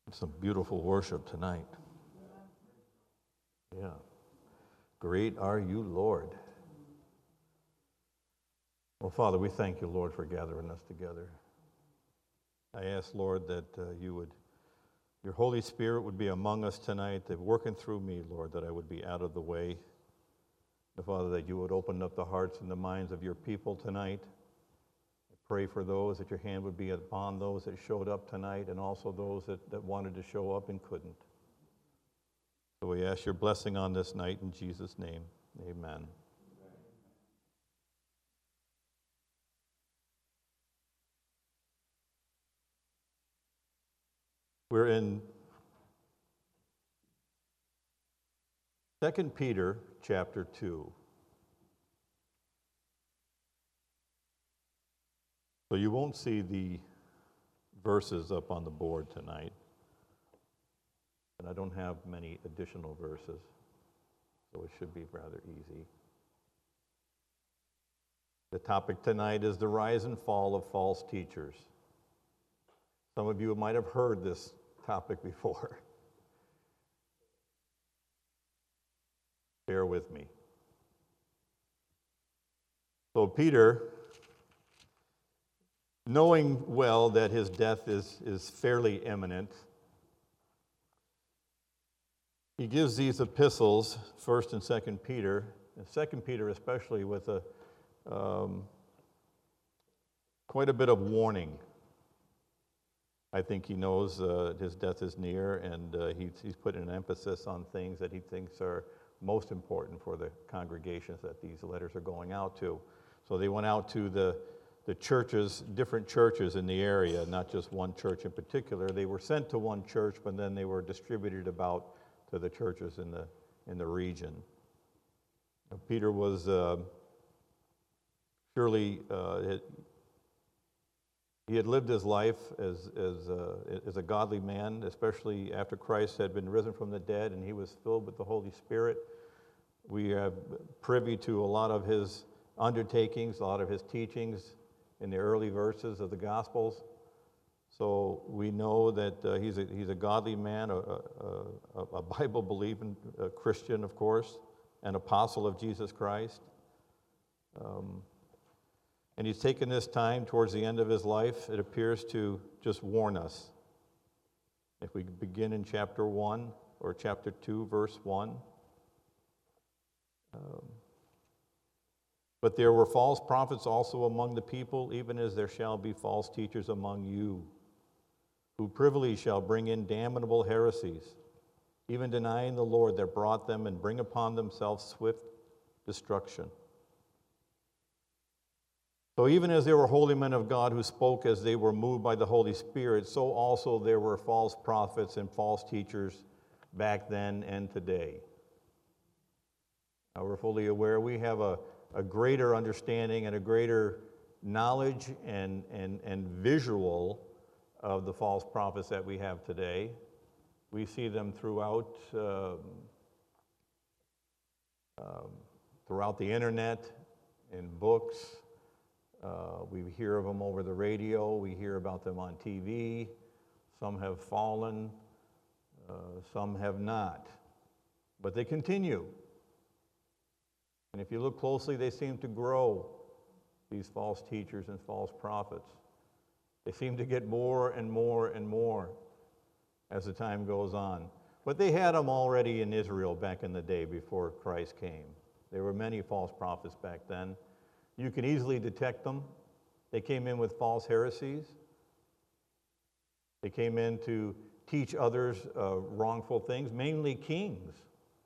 Some beautiful worship tonight. Yeah. Great are you, Lord. Well, Father, we thank you, Lord, for gathering us together. I ask, Lord, that your Holy Spirit would be among us tonight, that working through me, Lord, that I would be out of the way. Father, that you would open up the hearts and the minds of your people tonight. I pray for those, that your hand would be upon those that showed up tonight and also those that wanted to show up and couldn't. So we ask your blessing on this night in Jesus' name. Amen. We're in 2 Peter chapter 2. So you won't see the verses up on the board tonight. And I don't have many additional verses, so it should be rather easy. The topic tonight is the rise and fall of false teachers. Some of you might have heard this topic before. Bear with me. So Peter, knowing well that his death is fairly imminent, he gives these epistles, 1st and 2nd Peter, and 2nd Peter especially, with quite a bit of warning. I think he knows his death is near, and he's putting an emphasis on things that he thinks are most important for the congregations that these letters are going out to. So they went out to the churches, different churches in the area, not just one church in particular. They were sent to one church, but then they were distributed about to the churches in the region. Peter was surely he had lived his life as a godly man, especially after Christ had been risen from the dead and he was filled with the Holy Spirit. We are privy to a lot of his undertakings, a lot of his teachings in the early verses of the Gospels. So we know that he's a godly man, a Bible-believing Christian, of course, an apostle of Jesus Christ. And he's taken this time towards the end of his life, it appears, to just warn us. If we begin in chapter 1 or chapter 2, verse 1. But there were false prophets also among the people, even as there shall be false teachers among you, who privily shall bring in damnable heresies, even denying the Lord that brought them, and bring upon themselves swift destruction. So even as there were holy men of God who spoke as they were moved by the Holy Spirit, so also there were false prophets and false teachers back then and today. Now we're fully aware we have a greater understanding and a greater knowledge and visual of the false prophets that we have today. We see them throughout the internet, in books. We hear of them over the radio. We hear about them on TV. Some have fallen. Some have not. But they continue. And if you look closely, they seem to grow, these false teachers and false prophets. They seem to get more and more and more as the time goes on. But they had them already in Israel back in the day before Christ came. There were many false prophets back then. You can easily detect them. They came in with false heresies. They came in to teach others wrongful things, mainly kings.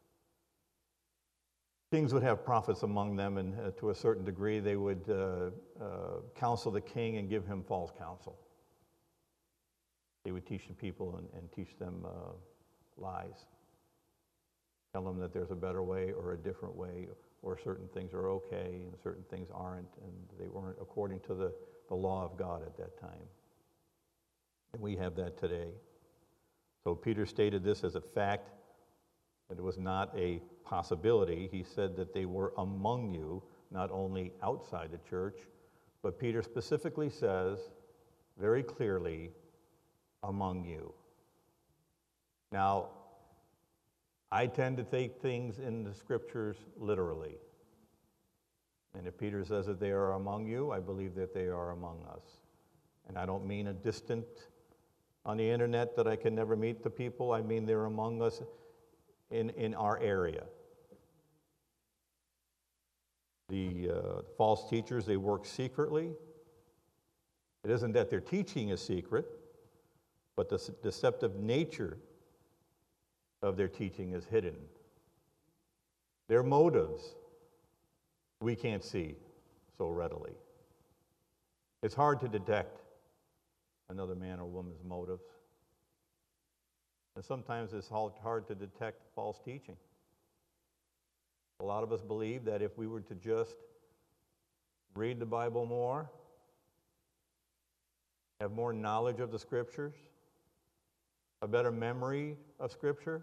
Kings would have prophets among them, and to a certain degree they would counsel the king and give him false counsel. They would teach the people and teach them lies. Tell them that there's a better way or a different way, or certain things are okay and certain things aren't, and they weren't according to the law of God at that time. And we have that today. So Peter stated this as a fact, that it was not a possibility. He said that they were among you, not only outside the church, but Peter specifically says very clearly, among you. Now, I tend to take things in the scriptures literally. And if Peter says that they are among you, I believe that they are among us. And I don't mean a distant on the internet that I can never meet the people. I mean they're among us in our area. The false teachers, they work secretly. It isn't that their teaching is secret, but the deceptive nature of their teaching is hidden. Their motives we can't see so readily. It's hard to detect another man or woman's motives. And sometimes it's hard to detect false teaching. A lot of us believe that if we were to just read the Bible more, have more knowledge of the Scriptures, a better memory of Scripture,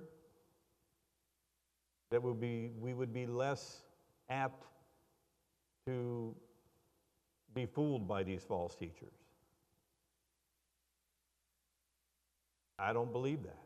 that we would be less apt to be fooled by these false teachers. I don't believe that.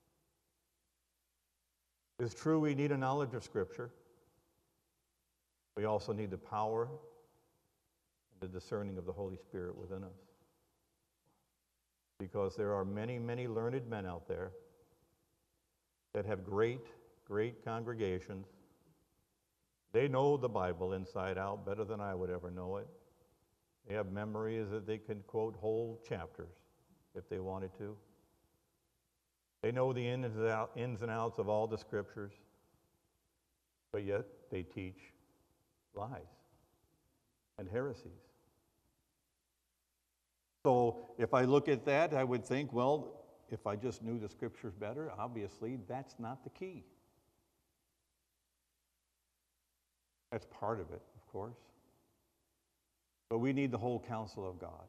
It's true we need a knowledge of Scripture. We also need the power and the discerning of the Holy Spirit within us. Because there are many, many learned men out there that have great, great congregations. They know the Bible inside out better than I would ever know it. They have memories that they can quote whole chapters if they wanted to. They know the ins and outs of all the Scriptures, but yet they teach lies and heresies. So if I look at that, I would think, well, if I just knew the Scriptures better, obviously that's not the key. That's part of it, of course. But we need the whole counsel of God.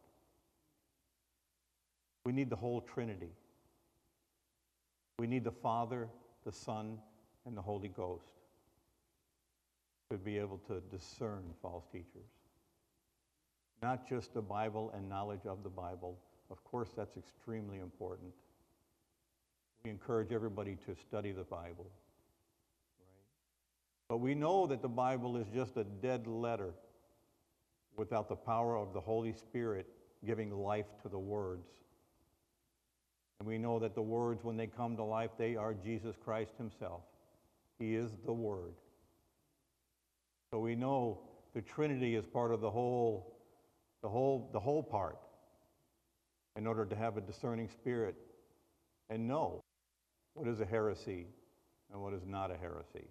We need the whole Trinity. We need the Father, the Son, and the Holy Ghost to be able to discern false teachers. Not just the Bible and knowledge of the Bible. Of course, that's extremely important. We encourage everybody to study the Bible. Right? But we know that the Bible is just a dead letter without the power of the Holy Spirit giving life to the words. And we know that the words, when they come to life, they are Jesus Christ himself. He is the Word. So we know the Trinity is part of the whole part in order to have a discerning spirit and know what is a heresy and what is not a heresy.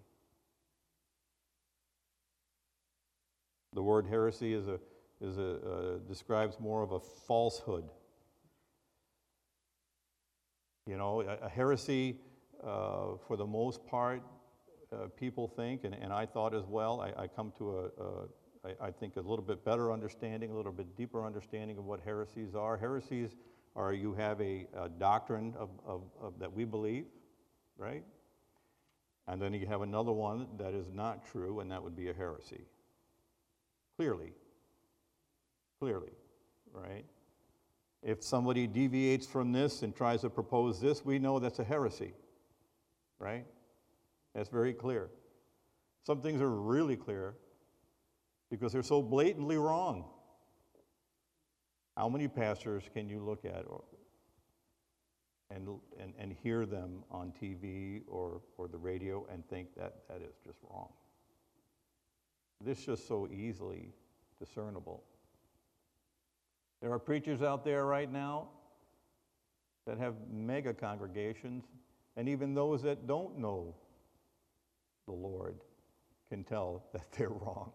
The word heresy describes more of a falsehood. You know, a heresy, for the most part, people think, and I thought as well, I come to I think a little bit better understanding, a little bit deeper understanding of what heresies are. Heresies are you have a doctrine of that we believe, right? And then you have another one that is not true, and that would be a heresy. Clearly, right? If somebody deviates from this and tries to propose this, we know that's a heresy, right? That's very clear. Some things are really clear because they're so blatantly wrong. How many pastors can you look at and hear them on TV or the radio and think that is just wrong? This is just so easily discernible. There are preachers out there right now that have mega congregations, and even those that don't know the Lord can tell that they're wrong.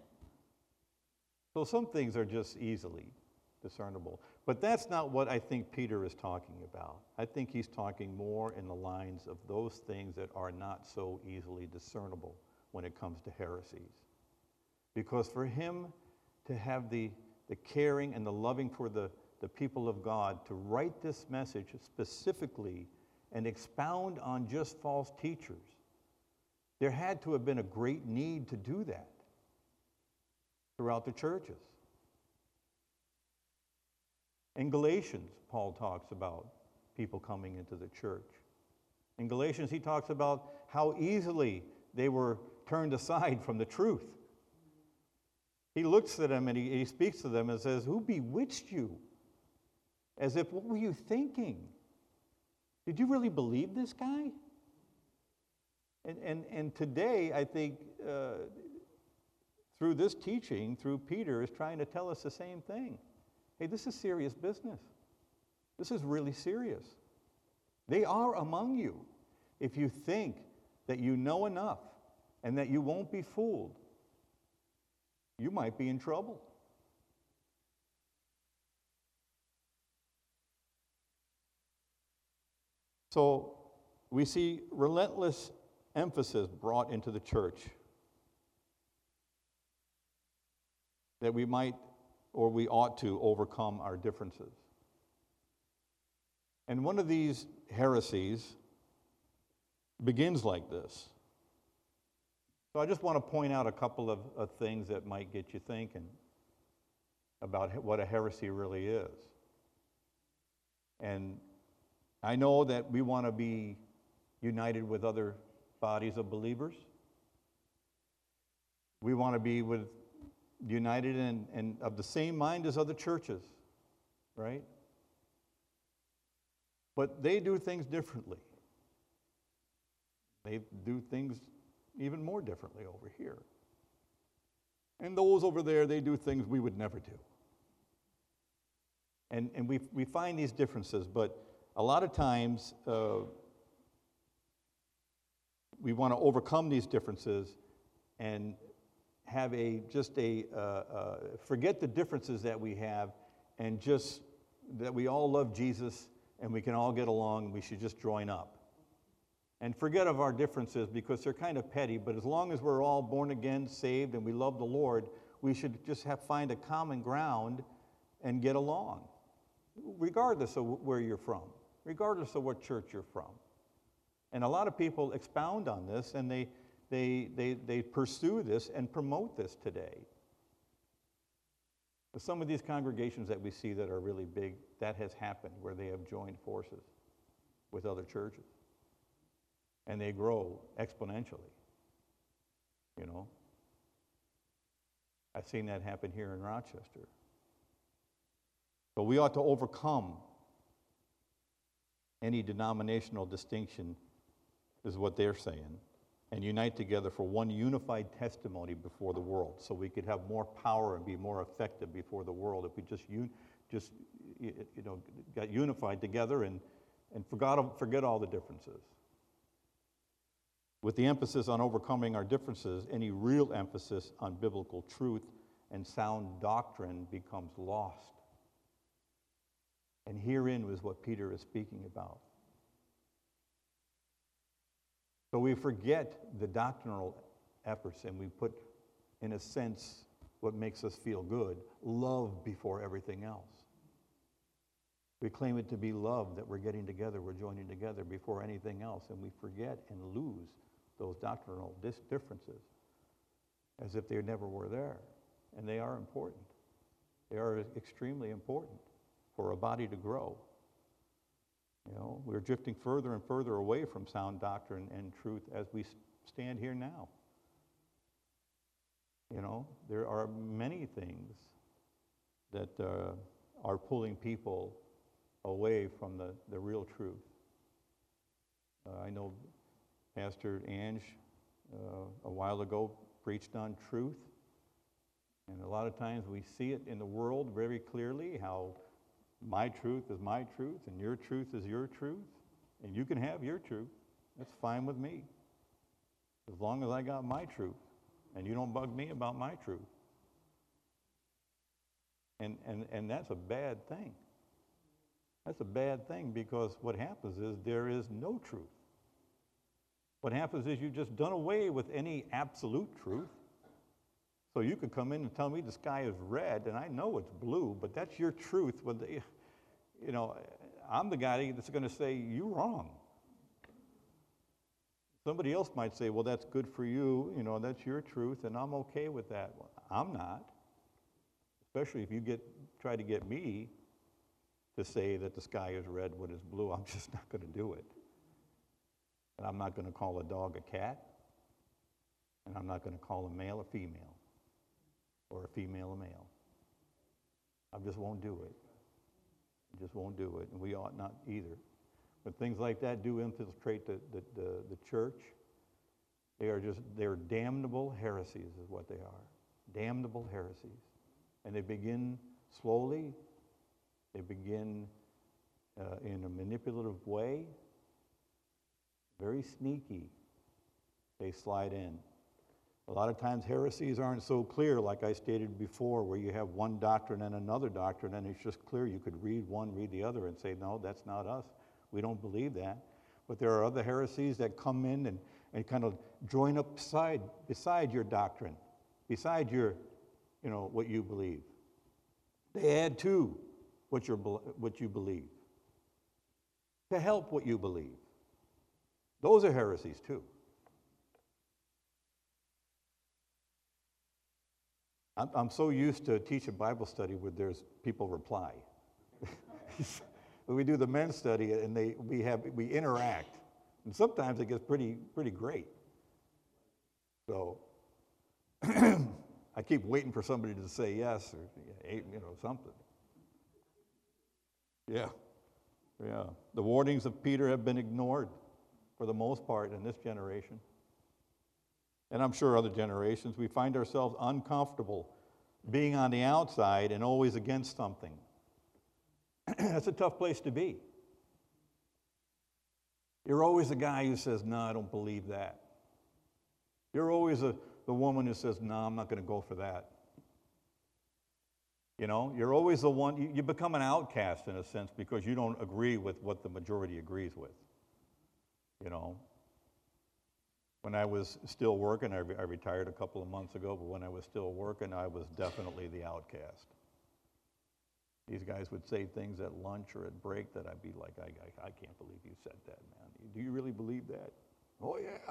So some things are just easily discernible. But that's not what I think Peter is talking about. I think he's talking more in the lines of those things that are not so easily discernible when it comes to heresies. Because for him to have the caring and the loving for the people of God, to write this message specifically and expound on just false teachers, there had to have been a great need to do that throughout the churches. In Galatians, Paul talks about people coming into the church In Galatians, he talks about how easily they were turned aside from the truth. He looks at them and he speaks to them and says, "Who bewitched you?" As if, what were you thinking? Did you really believe this guy? And today, I think, through this teaching, through Peter, is trying to tell us the same thing. Hey, this is serious business. This is really serious. They are among you. If you think that you know enough and that you won't be fooled, you might be in trouble. So we see relentless emphasis brought into the church that we might, or we ought to, overcome our differences. And one of these heresies begins like this. So I just want to point out a couple of things that might get you thinking about what a heresy really is. And I know that we want to be united with other bodies of believers. We want to be united and of the same mind as other churches, right? But they do things differently. They do things even more differently over here. And those over there, they do things we would never do. And we find these differences, but a lot of times we want to overcome these differences and have forget the differences that we have, and just that we all love Jesus and we can all get along, we should just join up. And forget of our differences because they're kind of petty, but as long as we're all born again, saved, and we love the Lord, we should just find a common ground and get along, regardless of where you're from, regardless of what church you're from. And a lot of people expound on this, and they pursue this and promote this today. But some of these congregations that we see that are really big, that has happened where they have joined forces with other churches. And they grow exponentially, you know. I've seen that happen here in Rochester. But we ought to overcome any denominational distinction, is what they're saying, and unite together for one unified testimony before the world, so we could have more power and be more effective before the world if we just got unified together and forget all the differences. With the emphasis on overcoming our differences, any real emphasis on biblical truth and sound doctrine becomes lost. And herein was what Peter is speaking about. So we forget the doctrinal efforts and we put, in a sense, what makes us feel good, love before everything else. We claim it to be love that we're getting together, we're joining together before anything else, and we forget and lose those doctrinal differences as if they never were there. And they are important. They are extremely important for a body to grow. You know, we're drifting further and further away from sound doctrine and truth as we stand here now. You know, there are many things that are pulling people away from the real truth. I know Pastor Ange a while ago preached on truth, and a lot of times we see it in the world very clearly how my truth is my truth and your truth is your truth, and you can have your truth. That's fine with me, as long as I got my truth and you don't bug me about my truth. And that's a bad thing. That's a bad thing, because what happens is there is no truth. What happens is you've just done away with any absolute truth. So you could come in and tell me the sky is red, and I know it's blue, but that's your truth. I'm the guy that's going to say, you're wrong. Somebody else might say, well, that's good for you, that's your truth, and I'm okay with that. Well, I'm not. Especially if you try to get me to say that the sky is red when it's blue, I'm just not going to do it. And I'm not going to call a dog a cat, and I'm not going to call a male a female, or a female a male. I just won't do it. I just won't do it, and we ought not either. But things like that do infiltrate the church. They're damnable heresies is what they are. Damnable heresies. And they begin slowly. They begin in a manipulative way. Very sneaky. They slide in. A lot of times heresies aren't so clear, like I stated before, where you have one doctrine and another doctrine, and it's just clear. You could read one, read the other, and say, no, that's not us. We don't believe that. But there are other heresies that come in and kind of join up beside your doctrine, beside your, what you believe. They add to what you believe, to help what you believe. Those are heresies too. I'm so used to teaching Bible study where there's people reply. We do the men's study and we interact, and sometimes it gets pretty great. So I keep waiting for somebody to say yes or something. Yeah. The warnings of Peter have been ignored for the most part in this generation. And I'm sure other generations, we find ourselves uncomfortable being on the outside and always against something. That's a tough place to be. You're always the guy who says, no, I don't believe that. You're always the woman who says, no, I'm not going to go for that. You're always the one, you become an outcast in a sense because you don't agree with what the majority agrees with. When I was still working, I retired a couple of months ago, but when I was still working, I was definitely the outcast. These guys would say things at lunch or at break that I'd be like, I can't believe you said that, man. Do you really believe that? Oh, yeah.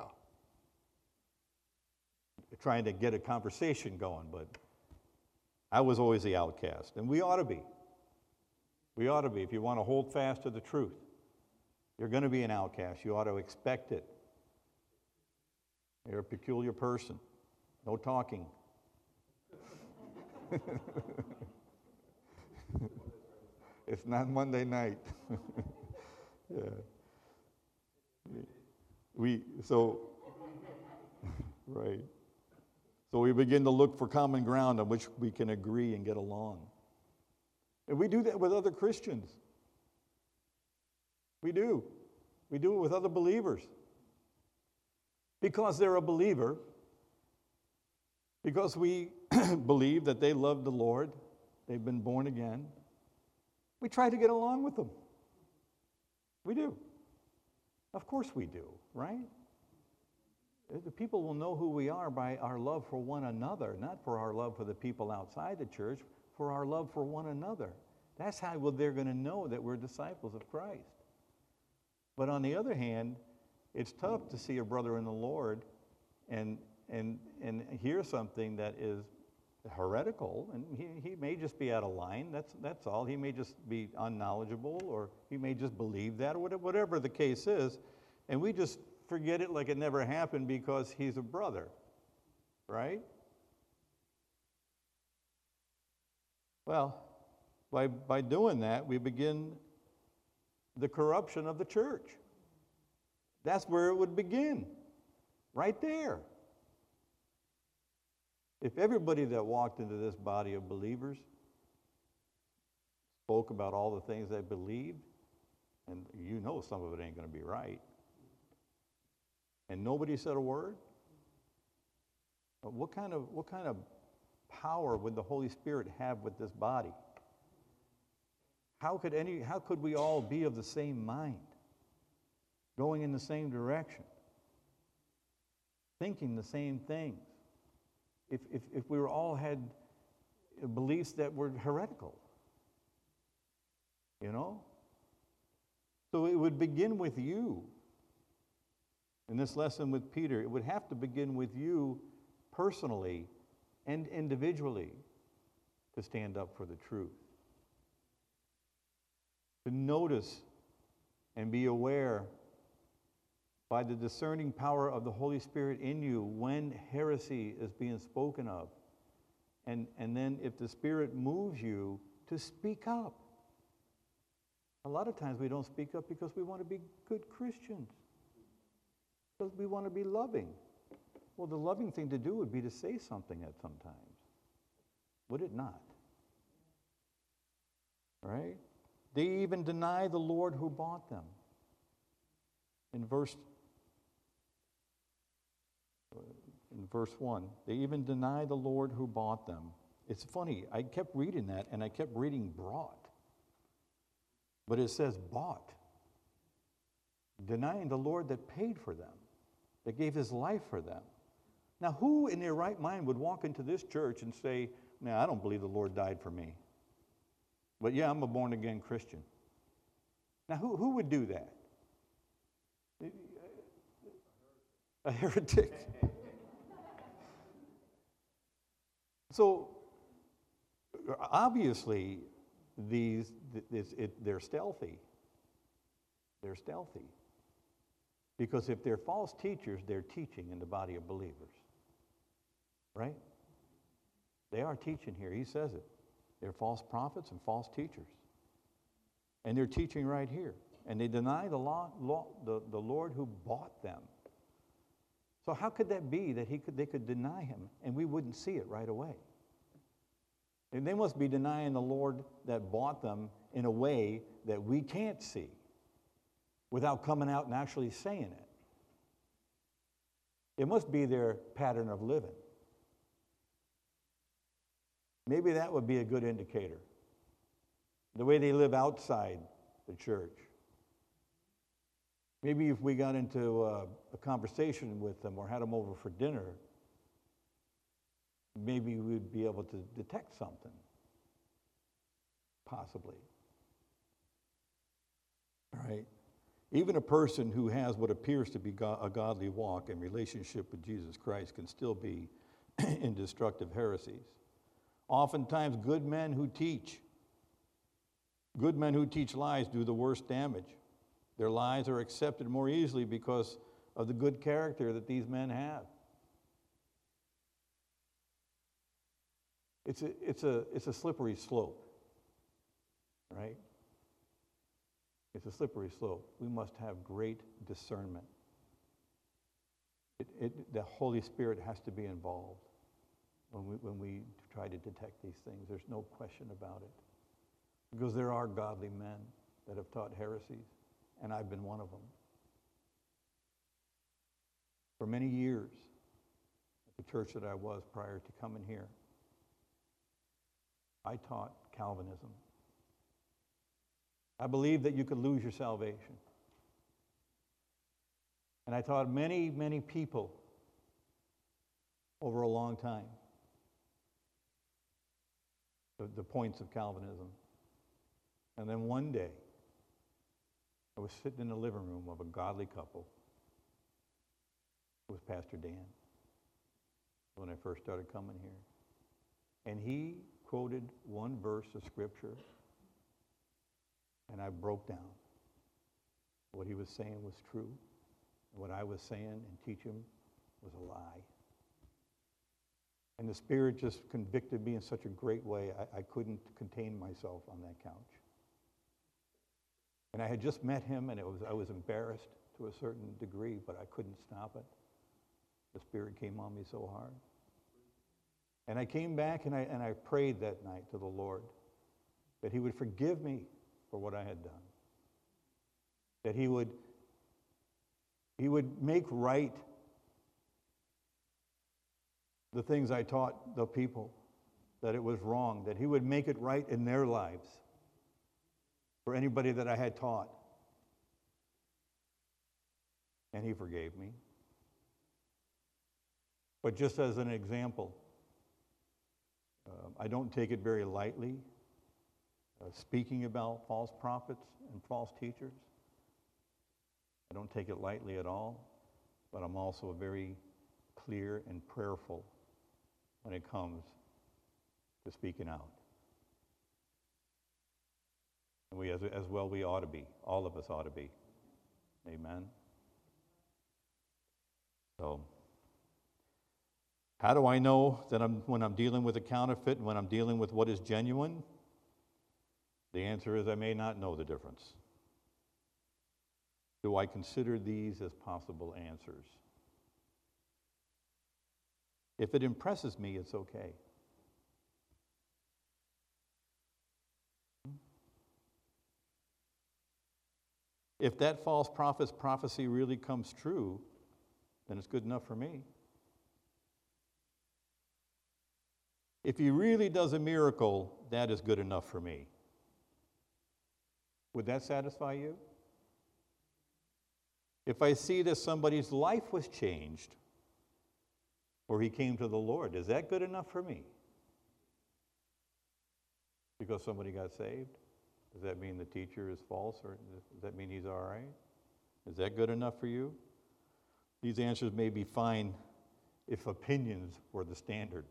Trying to get a conversation going, but I was always the outcast, and we ought to be. We ought to be. If you want to hold fast to the truth, you're going to be an outcast. You ought to expect it. You're a peculiar person. No talking. It's not Monday night. Yeah. Right. So we begin to look for common ground on which we can agree and get along. And we do that with other Christians. We do. We do it with other believers. Because they're a believer, because we believe that they love the Lord, they've been born again, we try to get along with them. We do. Of course we do, right? The people will know who we are by our love for one another, not for our love for the people outside the church, for our love for one another. That's how they're going to know that we're disciples of Christ. But on the other hand, it's tough to see a brother in the Lord and hear something that is heretical, and he may just be out of line. That's all. He may just be unknowledgeable, or he may just believe that, or whatever the case is, and we just forget it like it never happened because he's a brother, right? Well, by doing that, we begin the corruption of the church. That's where it would begin, right there. If everybody that walked into this body of believers spoke about all the things they believed, and some of it ain't going to be right, and nobody said a word, what kind of power would the Holy Spirit have with this body? How could we all be of the same mind, going in the same direction, thinking the same things, if we all had beliefs that were heretical? So it would begin with you. In this lesson with Peter, it would have to begin with you personally and individually to stand up for the truth. To notice and be aware by the discerning power of the Holy Spirit in you when heresy is being spoken of. And then if the Spirit moves you to speak up. A lot of times we don't speak up because we want to be good Christians. Because we want to be loving. Well, the loving thing to do would be to say something at some times. Would it not? Right? They even deny the Lord who bought them. In verse 1, they even deny the Lord who bought them. It's funny, I kept reading that and I kept reading brought. But it says bought. Denying the Lord that paid for them, that gave his life for them. Now, who in their right mind would walk into this church and say, "No, I don't believe the Lord died for me. But yeah, I'm a born-again Christian." Now, who would do that? A heretic. So, obviously, they're stealthy. They're stealthy. Because if they're false teachers, they're teaching in the body of believers. Right? They are teaching here. He says it. They're false prophets and false teachers. And they're teaching right here. And they deny the Lord who bought them. So how could that be that they could deny him and we wouldn't see it right away? And they must be denying the Lord that bought them in a way that we can't see without coming out and actually saying it. It must be their pattern of living. Maybe that would be a good indicator. The way they live outside the church. Maybe if we got into a conversation with them or had them over for dinner, maybe we'd be able to detect something. Possibly. All right? Even a person who has what appears to be a godly walk and relationship with Jesus Christ can still be in destructive heresies. Oftentimes, good men who teach lies do the worst damage. Their lies are accepted more easily because of the good character that these men have. It's a slippery slope, right? It's a slippery slope. We must have great discernment. The Holy Spirit has to be involved when we try to detect these things. There's no question about it. Because there are godly men that have taught heresies, and I've been one of them. For many years, at the church that I was prior to coming here, I taught Calvinism. I believed that you could lose your salvation. And I taught many, many people over a long time the points of Calvinism. And then one day, I was sitting in the living room of a godly couple. It was Pastor Dan, when I first started coming here. And he quoted one verse of Scripture, and I broke down. What he was saying was true. What I was saying and teaching was a lie. And the Spirit just convicted me in such a great way, I couldn't contain myself on that couch. And I had just met him, and I was embarrassed to a certain degree, but I couldn't stop it. The Spirit came on me so hard. And I came back and I prayed that night to the Lord that he would forgive me for what I had done. That he would make right the things I taught the people, that it was wrong, that he would make it right in their lives for anybody that I had taught. And he forgave me. But just as an example, I don't take it very lightly, speaking about false prophets and false teachers. I don't take it lightly at all, but I'm also very clear and prayerful when it comes to speaking out. And we, as well, we ought to be. All of us ought to be. Amen. So, how do I know that when I'm dealing with a counterfeit and when I'm dealing with what is genuine? The answer is I may not know the difference. Do I consider these as possible answers? If it impresses me, it's okay. If that false prophet's prophecy really comes true, then it's good enough for me. If he really does a miracle, that is good enough for me. Would that satisfy you? If I see that somebody's life was changed, or he came to the Lord, is that good enough for me? Because somebody got saved? Does that mean the teacher is false, or does that mean he's all right? Is that good enough for you? These answers may be fine if opinions were the standard,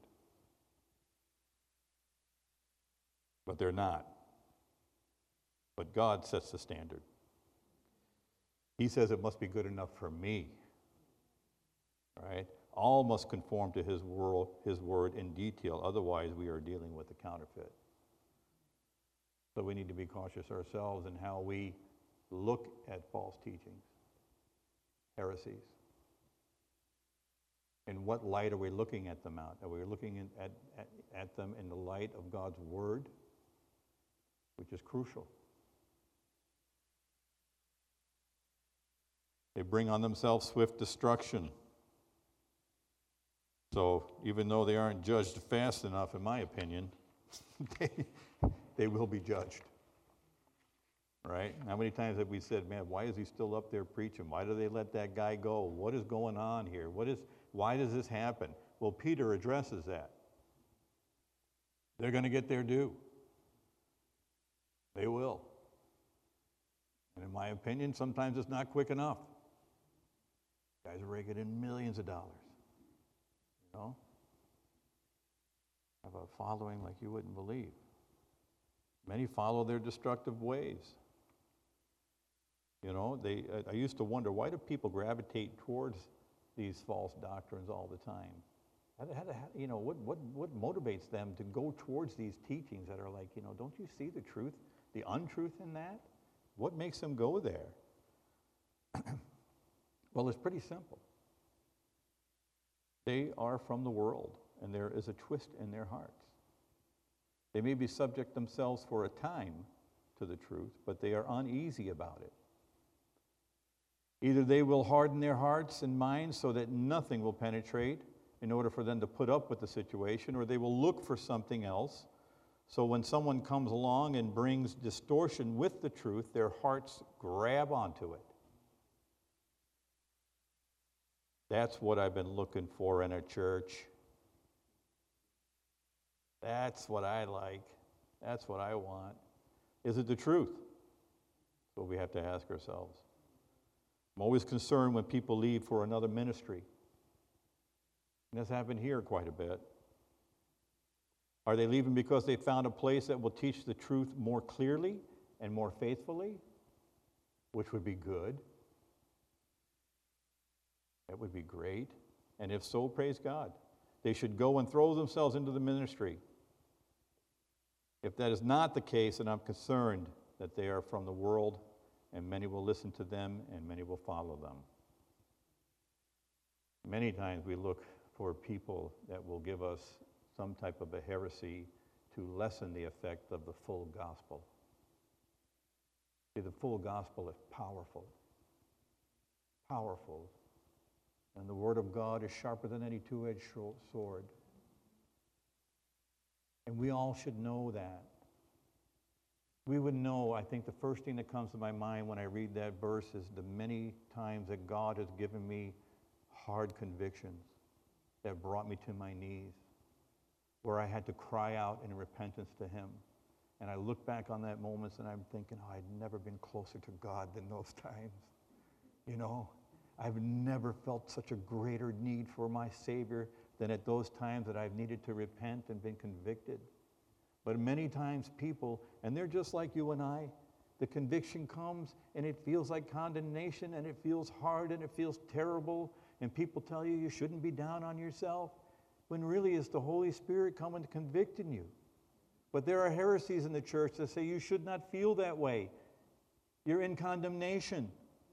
but they're not. But God sets the standard. He says it must be good enough for me. All right? All must conform to his word in detail. Otherwise, we are dealing with a counterfeit. So we need to be cautious ourselves in how we look at false teachings, heresies. In what light are we looking at them out? Are we looking at them in the light of God's word, which is crucial? They bring on themselves swift destruction. So even though they aren't judged fast enough, in my opinion, they will be judged. Right? How many times have we said, man, why is he still up there preaching? Why do they let that guy go? What is going on here? Why does this happen? Well, Peter addresses that. They're going to get their due. They will. And in my opinion, sometimes it's not quick enough. Guys are raking in millions of dollars. You know? Have a following like you wouldn't believe. Many follow their destructive ways. You know, I used to wonder, why do people gravitate towards these false doctrines all the time? You know, what motivates them to go towards these teachings that are like, you know, don't you see the truth, the untruth in that? What makes them go there? Well, it's pretty simple. They are from the world, and there is a twist in their hearts. They may be subject themselves for a time to the truth, but they are uneasy about it. Either they will harden their hearts and minds so that nothing will penetrate in order for them to put up with the situation, or they will look for something else. So when someone comes along and brings distortion with the truth, their hearts grab onto it. That's what I've been looking for in a church. That's what I like. That's what I want. Is it the truth? That's what we have to ask ourselves. I'm always concerned when people leave for another ministry. And that's happened here quite a bit. Are they leaving because they found a place that will teach the truth more clearly and more faithfully? Which would be good. That would be great. And if so, praise God. They should go and throw themselves into the ministry. If that is not the case, then I'm concerned that they are from the world, and many will listen to them, and many will follow them. Many times we look for people that will give us some type of a heresy to lessen the effect of the full gospel. See, the full gospel is powerful. Powerful. And the word of God is sharper than any two-edged sword. And we all should know that. We would know, I think the first thing that comes to my mind when I read that verse is the many times that God has given me hard convictions that brought me to my knees, where I had to cry out in repentance to him. And I look back on that moments and I'm thinking, oh, I'd never been closer to God than those times. You know, I've never felt such a greater need for my Savior than at those times that I've needed to repent and been convicted. But many times people, and they're just like you and I, the conviction comes and it feels like condemnation and it feels hard and it feels terrible And people tell you shouldn't be down on yourself, when really it's the Holy Spirit coming to convicting you. But there are heresies in the church that say you should not feel that way. You're in condemnation.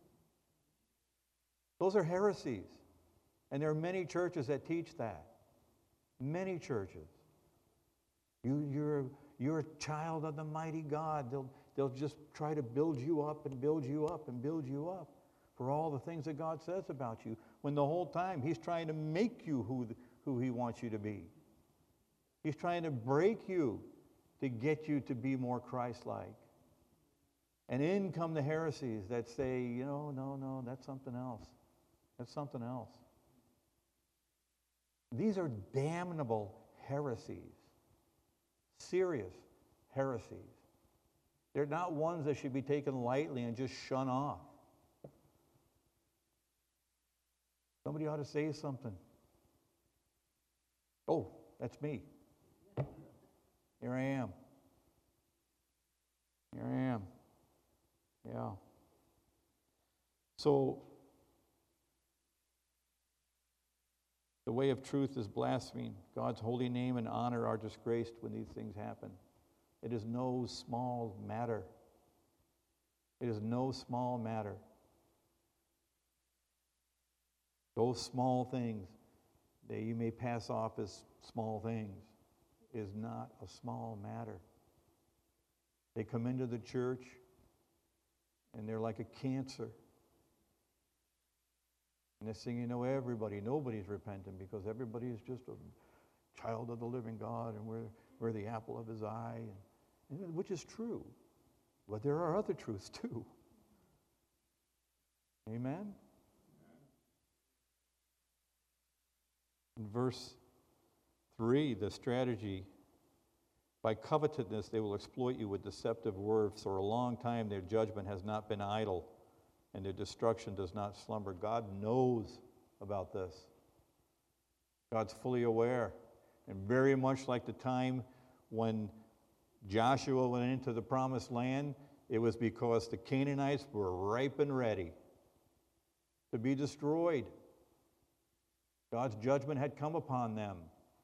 Those are heresies. And there are many churches that teach that. Many churches. You're a child of the mighty God. They'll just try to build you up and build you up and build you up for all the things that God says about you, when the whole time He's trying to make you who He wants you to be. He's trying to break you to get you to be more Christ-like. And in come the heresies that say, no, that's something else. That's something else. These are damnable heresies. Serious heresies. They're not ones that should be taken lightly and just shun off. Somebody ought to say something. Oh, that's me. Here I am. Here I am. Yeah. So, the way of truth is blaspheming. God's holy name and honor are disgraced when these things happen. It is no small matter. It is no small matter. Those small things that you may pass off as small things is not a small matter. They come into the church and they're like a cancer. And next thing you know, nobody's repenting, because everybody is just a child of the living God, and we're the apple of His eye, which is true. But there are other truths too. Amen? In verse 3, the strategy: by covetousness they will exploit you with deceptive words. For a long time their judgment has not been idle, and their destruction does not slumber. God knows about this. God's fully aware. And very much like the time when Joshua went into the promised land, it was because the Canaanites were ripe and ready to be destroyed. God's judgment had come upon them.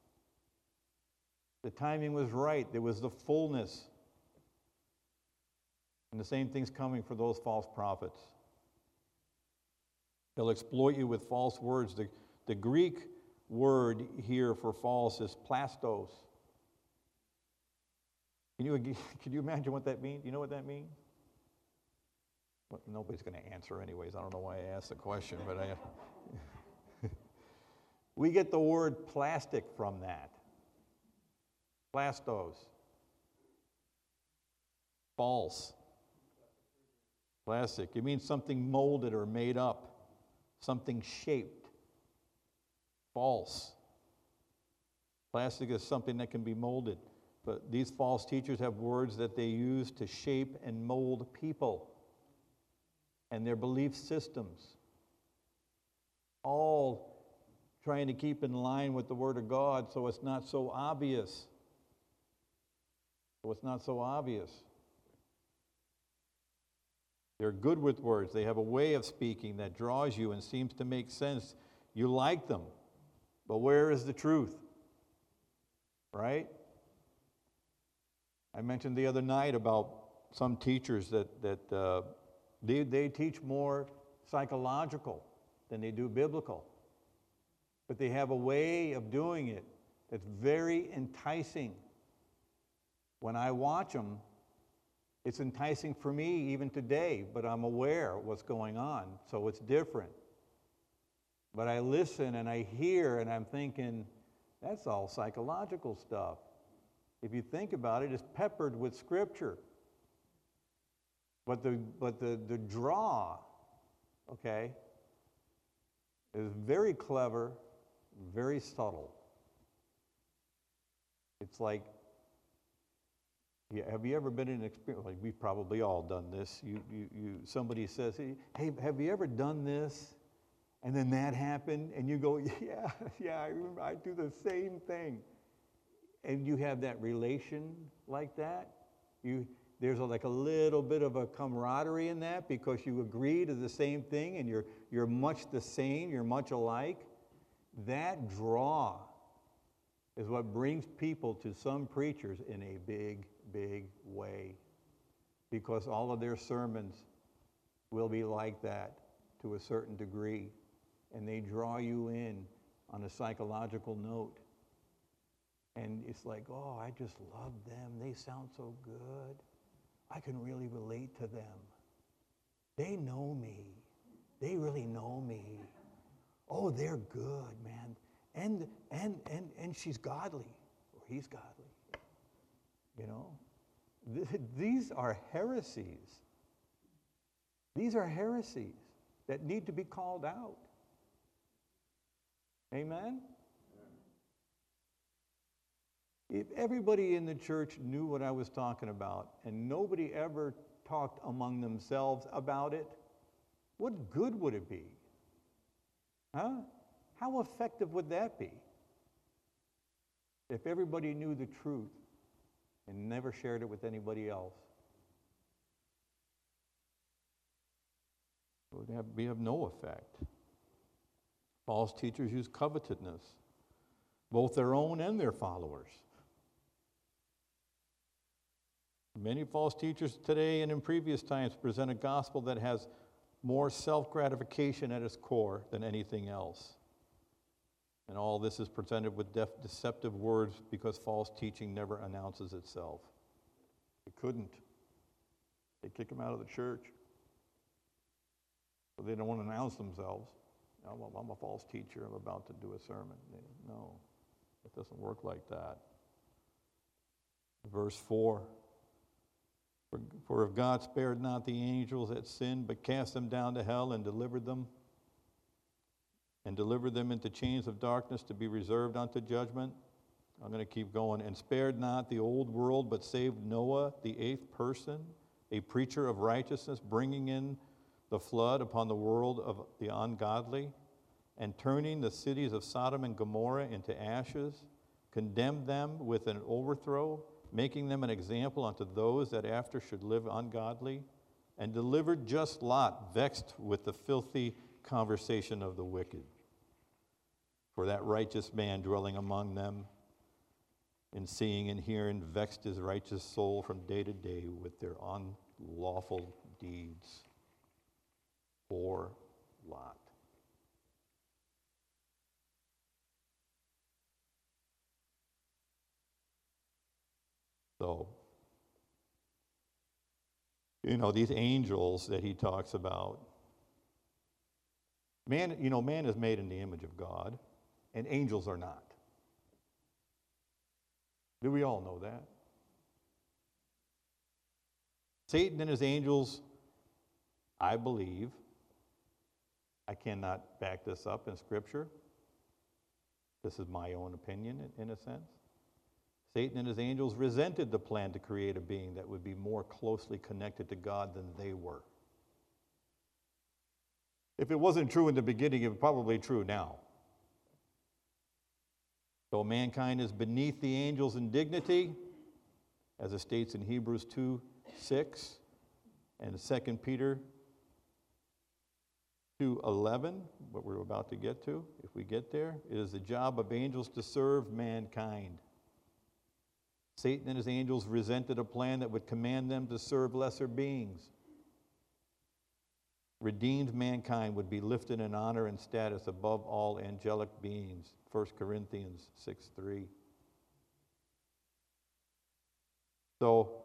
The timing was right. There was the fullness. And the same thing's coming for those false prophets. They'll exploit you with false words. The Greek word here for false is plastos. Can you imagine what that means? Do you know what that means? Well, nobody's going to answer anyways. I don't know why I asked the question, but we get the word plastic from that. Plastos. False. Plastic. It means something molded or made up. Something shaped. False. Plastic is something that can be molded. But these false teachers have words that they use to shape and mold people and their belief systems, all trying to keep in line with the Word of God so it's not so obvious. So it's not so obvious. They're good with words. They have a way of speaking that draws you and seems to make sense. You like them. But where is the truth? Right? I mentioned the other night about some teachers that they teach more psychological than they do biblical. But they have a way of doing it that's very enticing. When I watch them, it's enticing for me even today, but I'm aware of what's going on, so it's different. But I listen and I hear and I'm thinking, that's all psychological stuff. If you think about it, it's peppered with Scripture. But the draw, okay, is very clever, very subtle. It's like, have you ever been in an experience, like we've probably all done this, somebody says, hey, have you ever done this? And then that happened, and you go, yeah, I remember, I do the same thing. And you have that relation like that. there's like a little bit of a camaraderie in that because you agree to the same thing and you're much the same, you're much alike. That draw is what brings people to some preachers in a big, big way, because all of their sermons will be like that to a certain degree, and they draw you in on a psychological note. And it's like, oh, I just love them. They sound so good. I can really relate to them. They know me. They really know me. Oh, they're good, man. And she's godly, or he's godly. You know? These are heresies. These are heresies that need to be called out. Amen? If everybody in the church knew what I was talking about and nobody ever talked among themselves about it, what good would it be? Huh? How effective would that be? If everybody knew the truth and never shared it with anybody else, it would be of no effect. False teachers use covetousness, both their own and their followers. Many false teachers today and in previous times present a gospel that has more self-gratification at its core than anything else. And all this is presented with deceptive words because false teaching never announces itself. It couldn't. They kick them out of the church. So they don't want to announce themselves. I'm a false teacher. I'm about to do a sermon. No, it doesn't work like that. Verse 4. For if God spared not the angels that sinned, but cast them down to hell and delivered them into chains of darkness to be reserved unto judgment. I'm going to keep going. And spared not the old world, but saved Noah, the eighth person, a preacher of righteousness, bringing in the flood upon the world of the ungodly, and turning the cities of Sodom and Gomorrah into ashes, condemned them with an overthrow, making them an example unto those that after should live ungodly, and delivered just Lot, vexed with the filthy conversation of the wicked. For that righteous man dwelling among them, in seeing and hearing, vexed his righteous soul from day to day with their unlawful deeds. Poor Lot. So, these angels that he talks about, man is made in the image of God, and angels are not. Do we all know that? Satan and his angels, I believe, I cannot back this up in Scripture. This is my own opinion, in a sense. Satan and his angels resented the plan to create a being that would be more closely connected to God than they were. If it wasn't true in the beginning, it's probably true now. So mankind is beneath the angels in dignity, as it states in Hebrews 2:6 and 2 Peter 2:11, what we're about to get to, if we get there. It is the job of angels to serve mankind. Satan and his angels resented a plan that would command them to serve lesser beings. Redeemed mankind would be lifted in honor and status above all angelic beings. 1 Corinthians 6:3. So,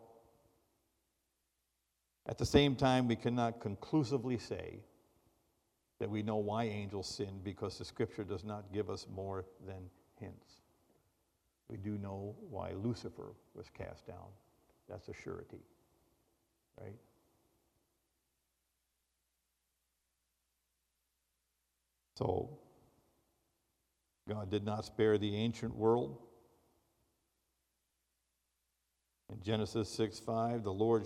at the same time, we cannot conclusively say that we know why angels sin, because the Scripture does not give us more than hints. We do know why Lucifer was cast down. That's a surety, right? So, God did not spare the ancient world. In Genesis 6:5, the Lord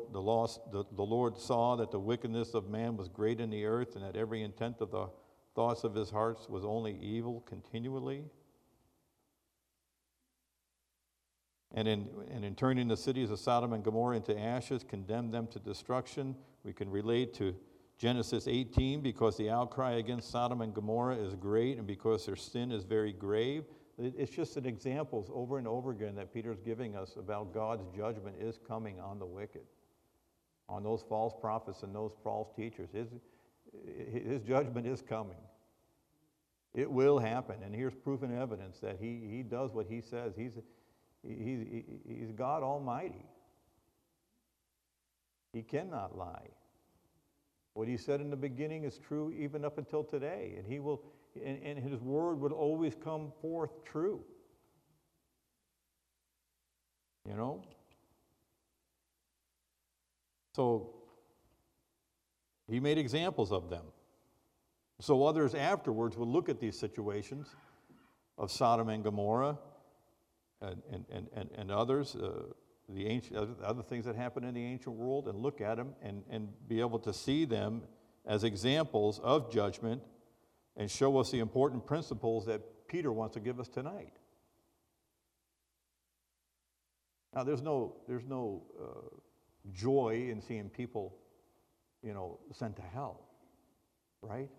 saw that the wickedness of man was great in the earth, and that every intent of the thoughts of his heart was only evil continually. And in turning the cities of Sodom and Gomorrah into ashes, condemned them to destruction. We can relate to Genesis 18, because the outcry against Sodom and Gomorrah is great and because their sin is very grave. It's just an examples over and over again that Peter's giving us about God's judgment is coming on the wicked, on those false prophets and those false teachers. His judgment is coming. It will happen, and here's proof and evidence that he does what he says. He's God Almighty. He cannot lie. What he said in the beginning is true even up until today, and he will, and his word would always come forth true. You know? So he made examples of them. So others afterwards would look at these situations of Sodom and Gomorrah and others, the ancient, other things that happened in the ancient world, and look at them and be able to see them as examples of judgment and show us the important principles that Peter wants to give us tonight. Now, there's no joy in seeing people, sent to hell, right?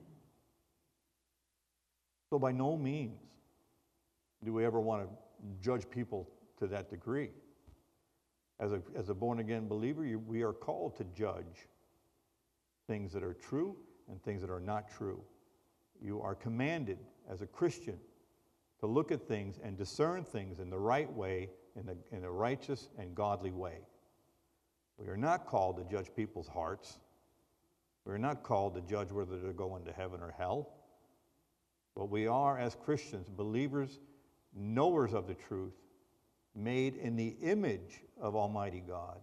So by no means do we ever want to judge people to that degree. As a born-again believer, we are called to judge things that are true and things that are not true. You are commanded as a Christian to look at things and discern things in the right way, in a righteous and godly way. We are not called to judge people's hearts. We are not called to judge whether they're going to heaven or hell. But we are, as Christians, believers, knowers of the truth, made in the image of Almighty God.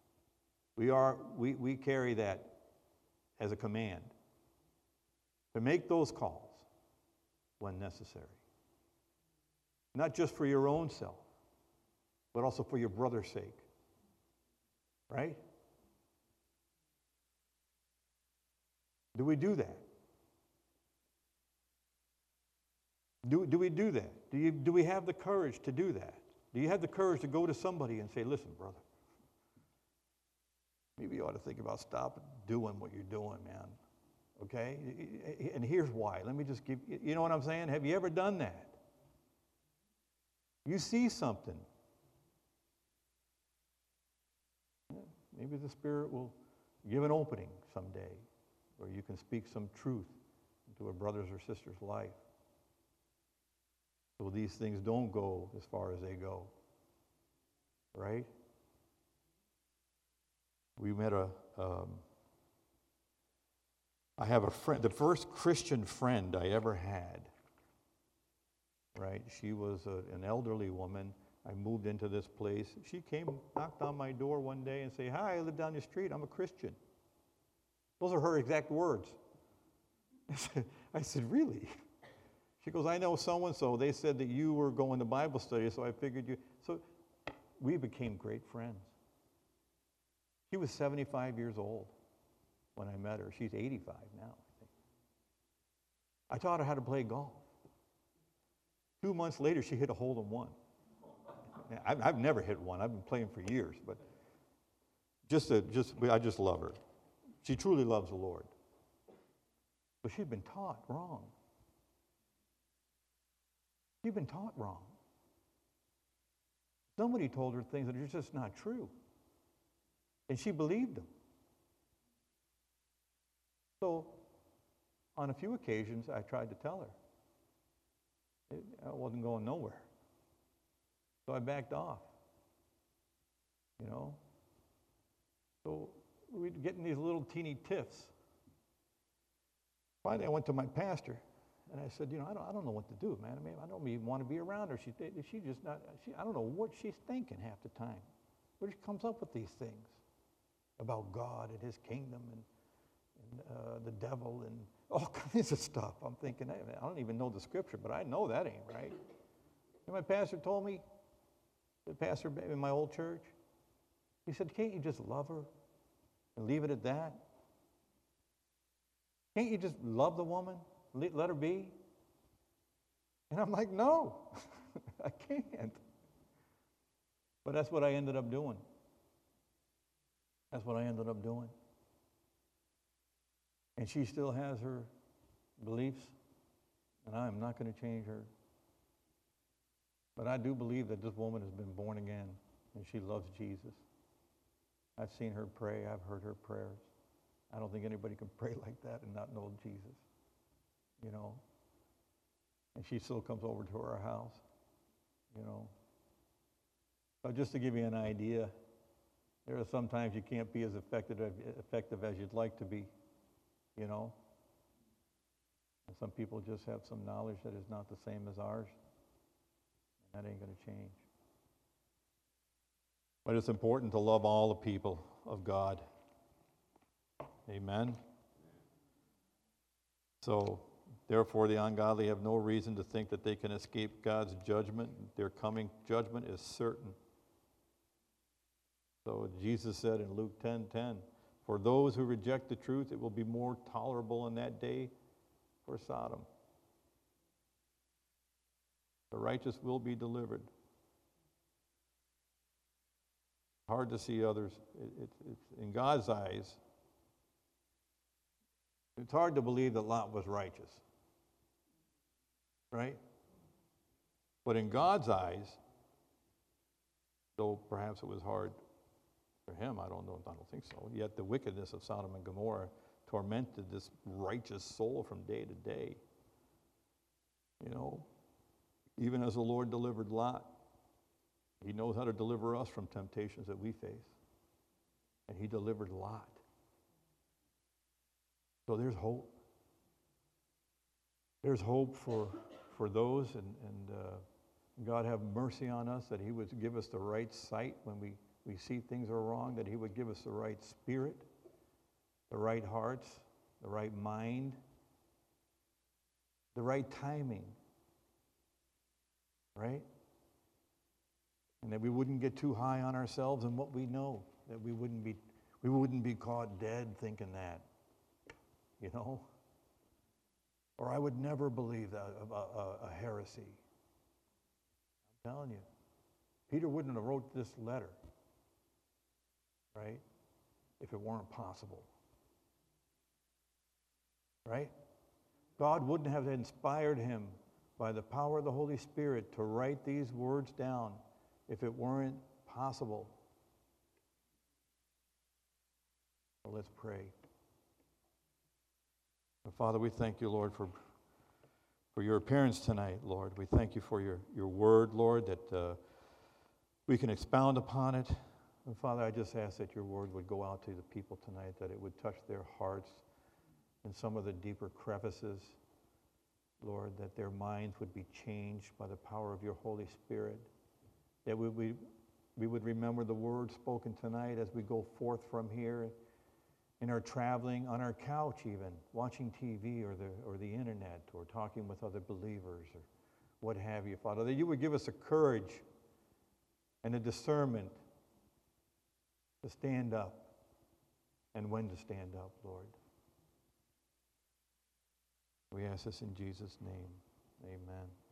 We carry that as a command to make those calls when necessary. Not just for your own self, but also for your brother's sake. Right? Do we do that? Do we do that? Do we have the courage to do that? Do you have the courage to go to somebody and say, listen, brother, maybe you ought to think about stopping doing what you're doing, man. Okay? And here's why. Let me just give you know what I'm saying? Have you ever done that? You see something. Maybe the Spirit will give an opening someday where you can speak some truth into a brother's or sister's life, so these things don't go as far as they go. Right? We met I have a friend, the first Christian friend I ever had. Right? She was an elderly woman. I moved into this place. She came, knocked on my door one day and said, hi, I live down the street. I'm a Christian. Those are her exact words. I said, really? She goes, I know so-and-so. They said that you were going to Bible study, so I figured you. So we became great friends. She was 75 years old when I met her. She's 85 now, I think. I taught her how to play golf. 2 months later, she hit a hole-in-one. I've never hit one. I've been playing for years, but I just love her. She truly loves the Lord. But she'd been taught wrong. She'd been taught wrong. Somebody told her things that are just not true. And she believed them. So, on a few occasions, I tried to tell her. I wasn't going nowhere. So I backed off. So we'd get in these little teeny tiffs. Finally, I went to my pastor, and I said, I don't know what to do, man. I mean, I don't even want to be around her. I don't know what she's thinking half the time. Where she comes up with these things about God and his kingdom and the devil and all kinds of stuff. I'm thinking, I don't even know the scripture, but I know that ain't right. And my pastor told me, the pastor in my old church, he said, can't you just love her and leave it at that? Can't you just love the woman, let her be? And I'm like, no, I can't. But that's what I ended up doing. That's what I ended up doing. And she still has her beliefs, and I am not going to change her. But I do believe that this woman has been born again, and she loves Jesus. I've seen her pray. I've heard her prayers. I don't think anybody can pray like that and not know Jesus, you know. And she still comes over to our house, you know. So just to give you an idea, there are some times you can't be as effective as you'd like to be, you know. And some people just have some knowledge that is not the same as ours. And that ain't going to change. But it's important to love all the people of God. Amen. So, therefore, the ungodly have no reason to think that they can escape God's judgment. Their coming judgment is certain. So Jesus said in Luke 10:10, for those who reject the truth, it will be more tolerable in that day for Sodom. The righteous will be delivered. Hard to see others. It's in God's eyes, it's hard to believe that Lot was righteous. Right? But in God's eyes, though perhaps it was hard for him, I don't think so. Yet the wickedness of Sodom and Gomorrah tormented this righteous soul from day to day. You know, even as the Lord delivered Lot, he knows how to deliver us from temptations that we face. And he delivered Lot. So there's hope. There's hope for those, and God have mercy on us, that he would give us the right sight when we see things are wrong, that he would give us the right spirit, the right hearts, the right mind, the right timing, right? And that we wouldn't get too high on ourselves and what we know, that we wouldn't be caught dead thinking that, you know? Or I would never believe that a heresy. I'm telling you, Peter wouldn't have wrote this letter, right, if it weren't possible, right? God wouldn't have inspired him by the power of the Holy Spirit to write these words down if it weren't possible. So let's pray. Father, we thank you, Lord, for your appearance tonight, Lord. We thank you for your word, Lord, that we can expound upon it. And Father, I just ask that your word would go out to the people tonight, that it would touch their hearts in some of the deeper crevices, Lord, that their minds would be changed by the power of your Holy Spirit, that we would remember the words spoken tonight as we go forth from here, in our traveling, on our couch even, watching TV or the internet, or talking with other believers, or what have you, Father, that you would give us a courage and a discernment to stand up and when to stand up, Lord. We ask this in Jesus' name. Amen.